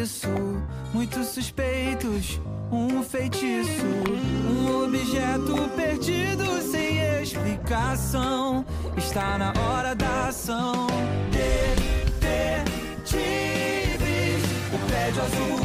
isso. Muitos suspeitos, um feitiço, um objeto perdido sem explicação. Está na hora da ação. Detetives, o prédio azul